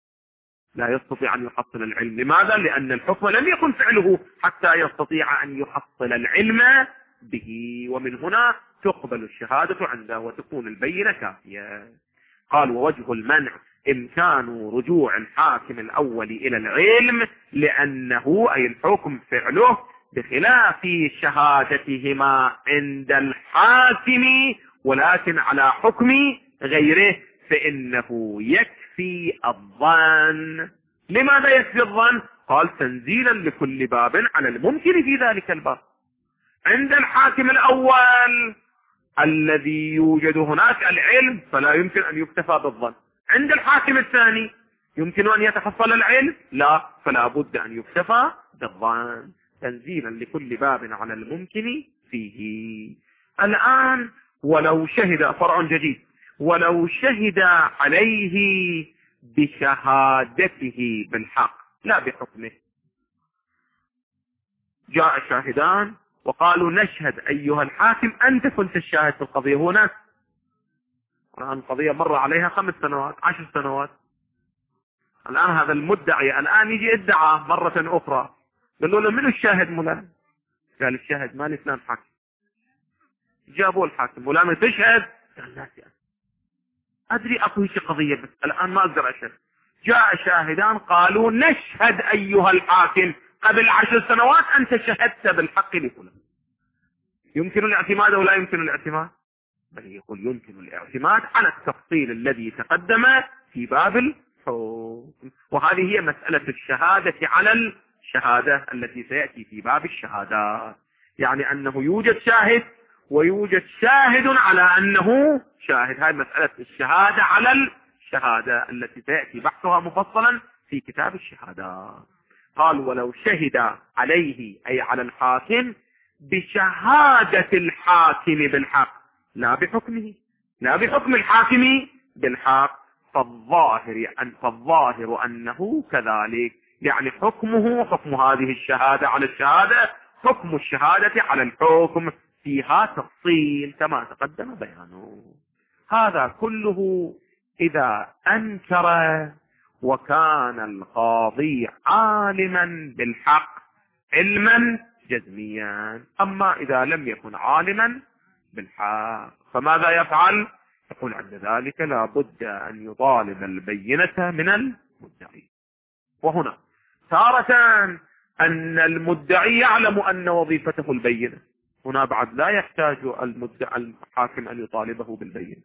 [SPEAKER 3] لا يستطيع أن يحصل العلم. لماذا؟ لأن الحكم لم يكن فعله حتى يستطيع أن يحصل العلم به، ومن هنا تقبل الشهادة عنده وتكون البينة كافية. قال ووجه المنع إمكان رجوع الحاكم الأول إلى العلم، لأنه أي الحكم فعله، بخلاف شهادتهما عند الحاكم ولكن على حكم غيره، فإنه يكفي الظن. لماذا يكفي الظن؟ قال تنزيلا لكل باب على الممكن في ذلك الباب. عند الحاكم الأول الذي يوجد هناك العلم فلا يمكن أن يكتفى بالظن، عند الحاكم الثاني يمكن أن يتحصل العلم؟ لا، فلا بد أن يكتفى بالظن، تنزيلا لكل باب على الممكن فيه. الآن ولو شهد، فرع جديد، ولو شهد عليه بشهادته بالحق لا بحكمه، جاء شاهدان وقالوا نشهد أيها الحاكم أنت كنت الشاهد في القضية هنا، الآن القضية مر عليها خمس سنوات عشر سنوات، الآن هذا المدعي الآن يجي ادعى مرة أخرى، قالوا له من الشاهد ملان؟ قال الشاهد مالي فلان حاكم. جابوا الحاكم، ولما تشهد؟ قال لا يعني أدري أكو هيك قضية بس الآن ما أقدر أشهد. جاء شاهدان قالوا نشهد أيها الحاكم قبل عشر سنوات أنت شهدت بالحق لفلان. يمكن الاعتماد أو لا يمكن الاعتماد؟ بل يقول يمكن الاعتماد على التفصيل الذي تقدم في باب الحكم، وهذه هي مسألة الشهادة على الشهادة التي سيأتي في باب الشهادات، يعني أنه يوجد شاهد ويوجد شاهد على أنه شاهد، هذه مسألة الشهادة على الشهادة التي سيأتي بحثها مفصلا في كتاب الشهادات. قال ولو شهد عليه أي على الحاكم بشهادة الحاكم بالحق لا بحكمه، لا بحكم الحاكم بالحق، فالظاهر أن فالظاهر أنه كذلك، يعني حكمه حكم هذه الشهادة على الشهادة حكم الشهادة على الحكم، فيها تفصيل كما تقدم بيانه. هذا كله إذا أنكر وكان القاضي عالما بالحق علما جزميا، أما إذا لم يكن عالما بالحق فماذا يفعل؟ يقول عند ذلك لا بد أن يطالب البينة من المدعي. وهنا تارة أن المدعي يعلم أن وظيفته البينة، هنا بعد لا يحتاج المدعي الحاكم أن يطالبه بالبينة،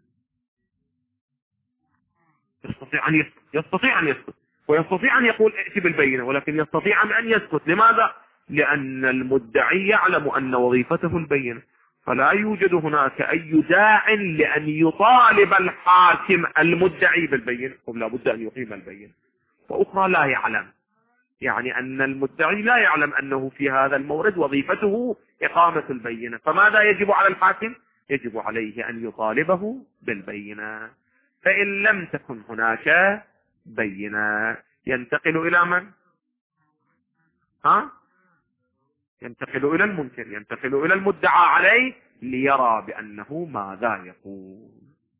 [SPEAKER 3] يستطيع أن يسكت، يستطيع أن يسكت ويستطيع أن يقول ائت بالبينة، ولكن يستطيع أن يسكت. لماذا؟ لأن المدعي يعلم أن وظيفته البينة، فلا يوجد هناك أي داع لأن يطالب الحاكم المدعي بالبينة، ولا بد أن يقيم البينة. وأخرى لا يعلم، يعني أن المدعي لا يعلم أنه في هذا المورد وظيفته إقامة البينة، فماذا يجب على الحاكم؟ يجب عليه أن يطالبه بالبينة. فإن لم تكن هناك بينة ينتقل إلى من؟ ها؟ ينتقل إلى المنكر، ينتقل إلى المدعى عليه ليرى بأنه ماذا يقول.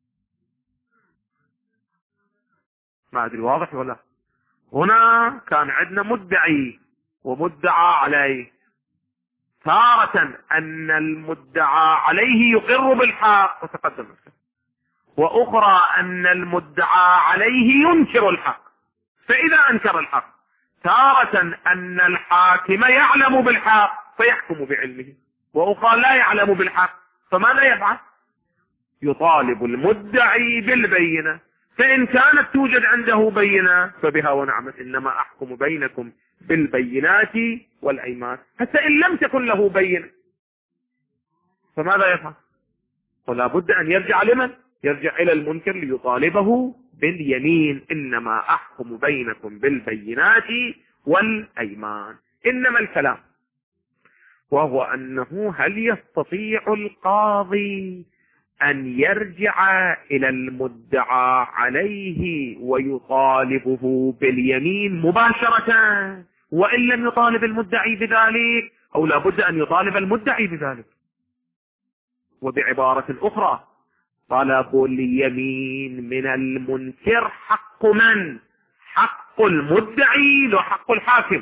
[SPEAKER 3] ما أدري واضح ولا؟ هنا كان عندنا مدعي ومدعى عليه، تارة أن المدعى عليه يقر بالحق وتقدم نفسه، وأخرى أن المدعى عليه ينكر الحق. فإذا أنكر الحق تارة أن الحاكم يعلم بالحق فيحكم بعلمه، وأخرى لا يعلم بالحق، فماذا يفعل؟ يطالب المدعي بالبينة، فإن كانت توجد عنده بينة فبها ونعمت، إنما أحكم بينكم بالبينات والأيمان. حتى إن لم تكن له بينة فماذا يفعل؟ ولا بد أن يرجع لمن؟ يرجع إلى المنكر ليطالبه باليمين، إنما أحكم بينكم بالبينات والأيمان. إنما الكلام وهو أنه هل يستطيع القاضي أن يرجع إلى المدعى عليه ويطالبه باليمين مباشرة وإن لم يطالب المدعي بذلك، أو لا بد أن يطالب المدعي بذلك؟ وبعبارة أخرى، طلب اليمين من المنكر حق من؟ حق المدعي لو حق الحاكم؟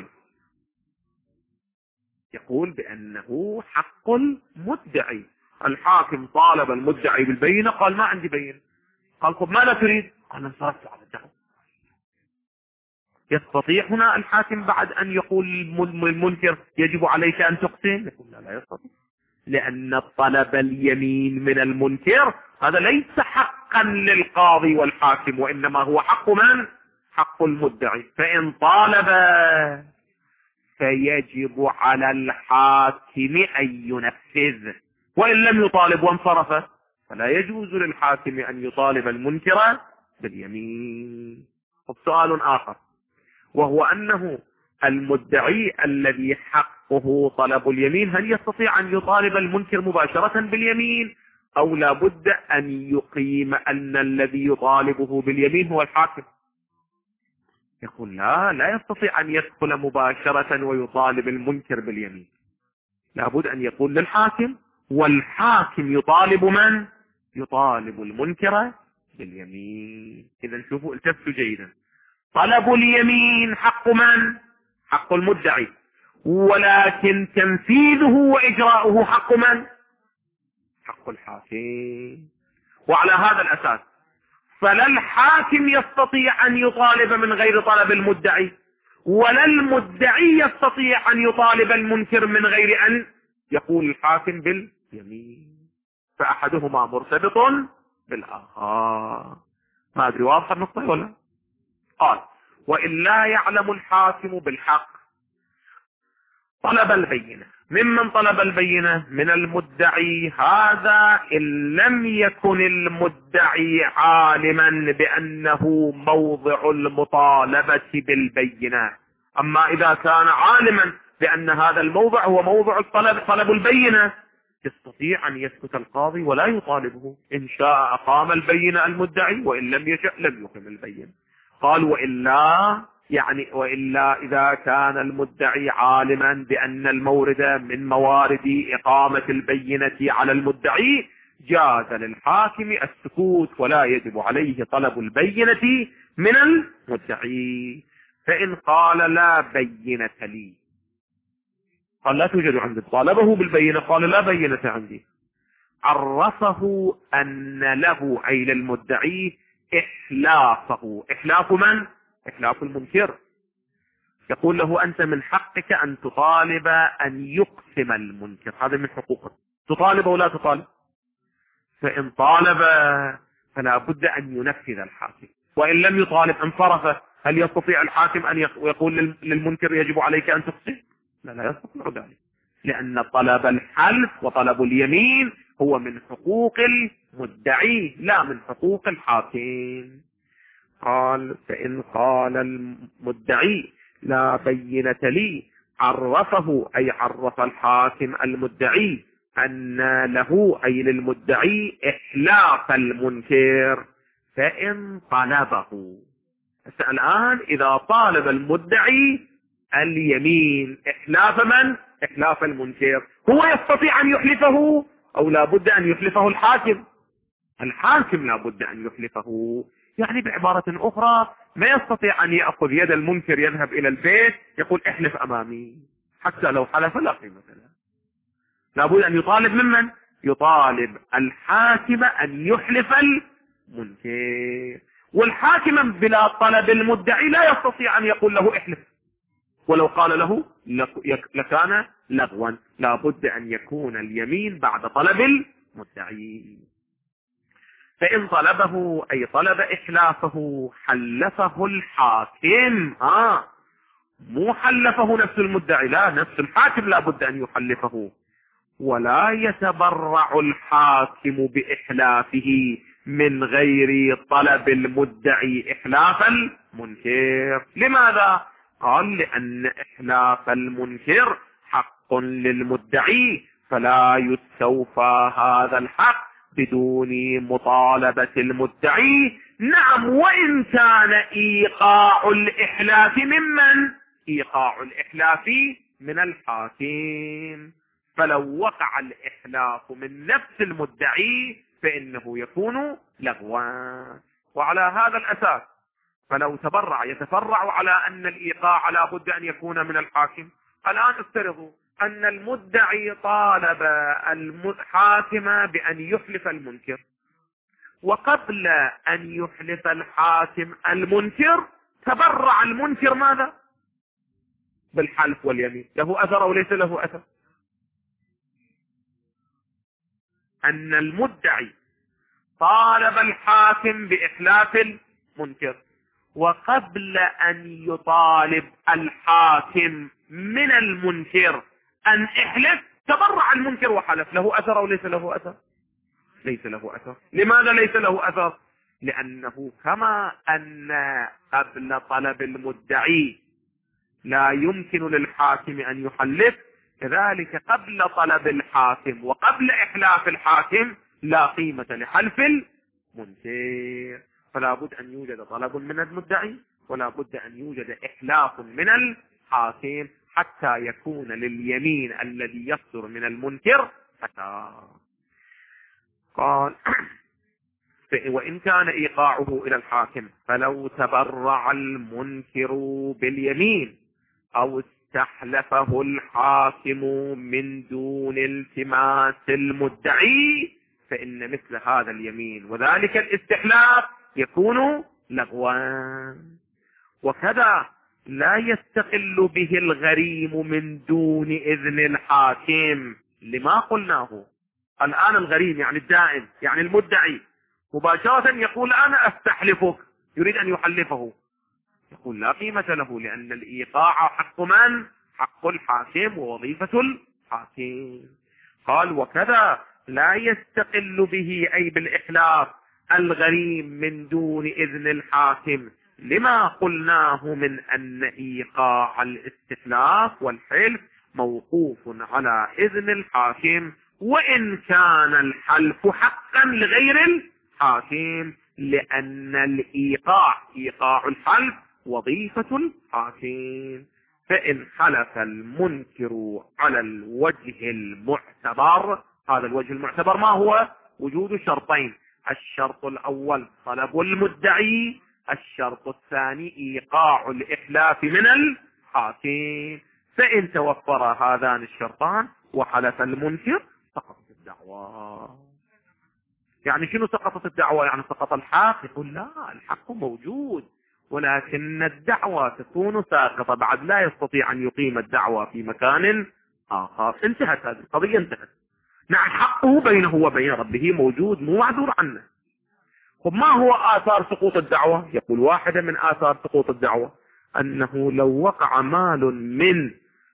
[SPEAKER 3] يقول بأنه حق المدعي. الحاكم طالب المدعي بالبينة، قال ما عندي بينة. قال طب ماذا تريد؟ قال انصرفت على الدعوة. يستطيع هنا الحاكم بعد أن يقول المنكر يجب عليك أن تقسم؟ يقول لا لا يستطيع، لأن طلب اليمين من المنكر هذا ليس حقا للقاضي والحاكم، وإنما هو حق من؟ حق المدعي. فإن طالب فيجب على الحاكم أن ينفذ، وإن لم يطالب وانصرف فلا يجوز للحاكم أن يطالب المنكر باليمين. سؤال آخر، وهو أنه المدعي الذي حقه طلب اليمين هل يستطيع أن يطالب المنكر مباشرة باليمين، أو لا بد أن يقيم أن الذي يطالبه باليمين هو الحاكم؟ يقول لا لا يستطيع أن يدخل مباشرة ويطالب المنكر باليمين، لا بد أن يقول للحاكم، والحاكم يطالب من؟ يطالب المنكر باليمين. إذا شوفوا التفتوا جيدا، طلب اليمين حق من؟ حق المدعي، ولكن تنفيذه وإجراؤه حق من؟ حق الحاكم. وعلى هذا الأساس فلا الحاكم يستطيع أن يطالب من غير طلب المدعي، ولا المدعي يستطيع أن يطالب المنكر من غير أن يقول الحاكم باليمين، فأحدهما مرتبط بالآخر. ما أدري واضح النقطة ولا؟ قال وإن لا يعلم الحاكم بالحق طلب البينة. ممن طلب البينة؟ من المدعي، هذا إن لم يكن المدعي عالما بأنه موضع المطالبة بالبينة. أما إذا كان عالما بأن هذا الموضع هو موضع الطلب، طلب البينة، يستطيع أن يسكت القاضي ولا يطالبه. إن شاء أقام البينة المدعي، وإن لم يشأ لم يقم البينة. قال وإلا يعني وإلا إذا كان المدعي عالما بأن المورد من موارد إقامة البينة على المدعي جاز للحاكم السكوت ولا يجب عليه طلب البينة من المدعي. فإن قال لا بينة لي، قال لا توجد عندي، طالبه بالبينة قال لا بينة عندي، عرفه أن له أي للمدعي إحلافه. إحلاف من؟ إحلاف المنكر. يقول له أنت من حقك أن تطالب أن يقسم المنكر، هذا من حقوقك، تطالب ولا تطالب؟ فإن طالب فلا بد أن ينفذ الحاكم، وإن لم يطالب انصرف. هل يستطيع الحاكم أن يقول للمنكر يجب عليك أن تقسم؟ لا لا يستطيع ذلك، لأن طلب الحلف وطلب اليمين هو من حقوق المدعي لا من حقوق الحاكم. قال فإن قال المدعي لا بينة لي، عرفه أي عرف الحاكم المدعي أن له أي للمدعي إحلاف المنكر. فإن طلبه الآن إذا طالب المدعي اليمين إحلاف من؟ إحلاف المنكر، هو يستطيع أن يحلفه أو لا بد أن يحلفه الحاكم؟ الحاكم لا بد أن يحلفه. يعني بعبارة أخرى ما يستطيع أن يأخذ يد المنكر يذهب إلى البيت يقول احلف أمامي، حتى لو حلف لا قيمة له. لا بد أن يطالب ممن؟ يطالب الحاكم أن يحلف المنكر، والحاكم بلا طلب المدعي لا يستطيع أن يقول له احلف، ولو قال له لكان لغوا. لا بد أن يكون اليمين بعد طلب المدعي. فإن طلبه أي طلب إحلافه حلفه الحاكم، آه مو حلفه نفس المدعي، لا، نفس الحاكم لا بد أن يحلفه. ولا يتبرع الحاكم بإحلافه من غير طلب المدعي إحلاف المنكر. لماذا؟ قال لأن إحلاف المنكر حق للمدعي، فلا يستوفى هذا الحق بدون مطالبة المدعي. نعم، وإن كان إيقاع الإحلاف ممن؟ إيقاع الإحلاف من الحاكم. فلو وقع الإحلاف من نفس المدعي فإنه يكون لغوا. وعلى هذا الأساس فلو تبرع يتفرع على أن الإيقاع لا بد أن يكون من الحاكم. الآن افترضوا أن المدعي طالب الحاكم بأن يحلف المنكر، وقبل أن يحلف الحاكم المنكر تبرع المنكر ماذا؟ بالحلف واليمين. له أثر أو ليس له أثر؟ أن المدعي طالب الحاكم بإحلاف المنكر، وقبل أن يطالب الحاكم من المنكر أن احلف تبرع المنكر وحلف. له أثر أو ليس له أثر؟ ليس له أثر. لماذا ليس له أثر؟ لأنه كما أن قبل طلب المدعي لا يمكن للحاكم أن يحلف، كذلك قبل طلب الحاكم وقبل إحلاف الحاكم لا قيمة لحلف المنكر. فلا بد أن يوجد طلب من المدعي ولا بد أن يوجد إحلاف من الحاكم حتى يكون لليمين الذي يصدر من المنكر أثر. قال وإن كان إيقاعه إلى الحاكم فلو تبرع المنكر باليمين أو استحلفه الحاكم من دون التماس المدعي فإن مثل هذا اليمين وذلك الاستحلاف يكون لغوا. وكذا لا يستقل به الغريم من دون إذن الحاكم لما قلناه. الآن الغريم يعني الدائن يعني المدعي مباشرة يقول أنا أستحلفك، يريد أن يحلفه، يقول لا قيمة له، لأن الإيقاع حق من؟ حق الحاكم ووظيفة الحاكم. قال وكذا لا يستقل به أي بالإحلاف الغريم من دون إذن الحاكم لما قلناه من أن إيقاع الاستحلاف والحلف موقوف على إذن الحاكم، وإن كان الحلف حقا لغير الحاكم، لأن الإيقاع إيقاع الحلف وظيفة الحاكم. فإن حلف المنكر على الوجه المعتبر، هذا الوجه المعتبر ما هو؟ وجود شرطين: الشرط الأول طلب المدعي، الشرط الثاني إيقاع الإحلاف من الحاكم. فإن توفر هذان الشرطان وحلف المنكر سقطت الدعوة. يعني شنو سقطت الدعوة؟ يعني سقط الحق؟ يقول لا، الحق موجود ولكن الدعوة تكون ساقطة، بعد لا يستطيع أن يقيم الدعوة في مكان آخر. انتهت هذه القضية، انتهت. نعم، حقه بينه وبين ربه موجود، مو معذور عنه. طب ما هو آثار سقوط الدعوة؟ يقول واحدة من آثار سقوط الدعوة أنه لو وقع مال من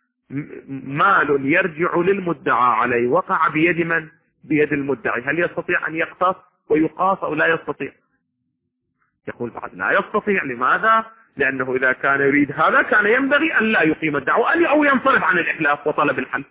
[SPEAKER 3] مال يرجع للمدعى عليه وقع بيد من؟ بيد المدعي، هل يستطيع أن يقتص ويقاس أو لا يستطيع؟ يقول بعد لا يستطيع. لماذا؟ لأنه إذا كان يريد هذا كان ينبغي أن لا يقيم الدعوة أو ينصرف عن الإحلاف وطلب الحلف.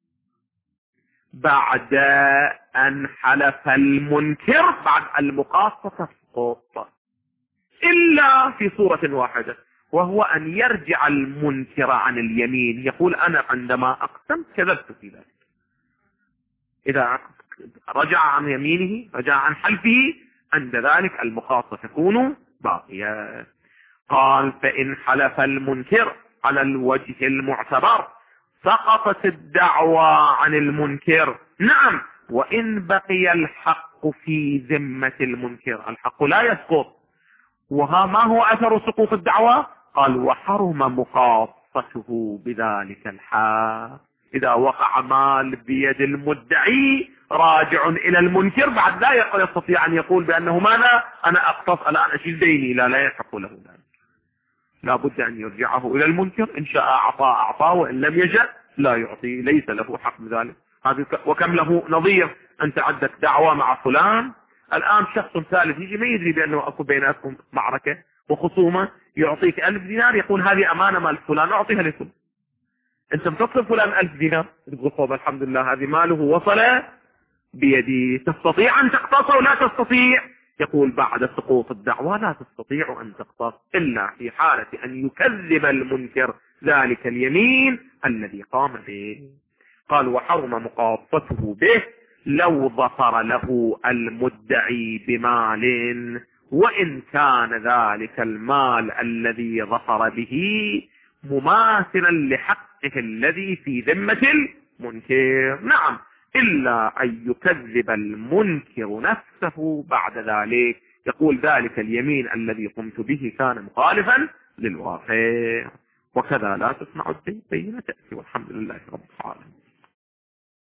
[SPEAKER 3] بعد أن حلف المنكر بعد المقاصة تسقط. إلا في صورة واحدة، وهو أن يرجع المنكر عن اليمين، يقول أنا عندما أقسم كذبت في ذلك. إذا رجع عن يمينه، رجع عن حلفه، عند ذلك المخاصة تكون باقية. قال فإن حلف المنكر على الوجه المعتبر سقطت الدعوى عن المنكر. نعم، وإن بقي الحق في ذمة المنكر، الحق لا يسقط. وها ما هو أثر سقوط الدعوى؟ قال وحرم مخاصته بذلك الحال. إذا وقع مال بيد المدعي راجع إلى المنكر، بعد لا يستطيع أن يقول بأنه ماذا أنا أقتص الآن أشيل ديني، لا لا يحق له ذلك. لا بد أن يرجعه إلى المنكر، إن شاء أعطى أعطاه، وإن لم يشأ لا يعطي، ليس له حق بذلك. وكم له نظير، أنت عندك دعوة مع فلان، الآن شخص ثالث يجي ما يدري بأنه أكو بيناتكم معركة وخصومة، يعطيك ألف دينار، يقول هذه أمانة مال فلان أعطيها لكم. أنت بتطلب فلان ألف دينار، تقول طب الحمد لله هذه ماله وصل بيدي، تستطيع أن تقتص أو لا تستطيع؟ يقول بعد سقوط الدعوة لا تستطيع أن تقتص إلا في حالة أن يكذب المنكر ذلك اليمين الذي قام به. قال وحرم مقاصته به لو ظفر له المدعي بمال، وإن كان ذلك المال الذي ظفر به مماثلا لحقه الذي في ذمة المنكر. نعم، إلا أن يكذب المنكر نفسه بعد ذلك، يقول ذلك اليمين الذي قمت به كان مخالفا للواقع. وكذا لا تسمع البينة تأتي، والحمد لله رب العالمين.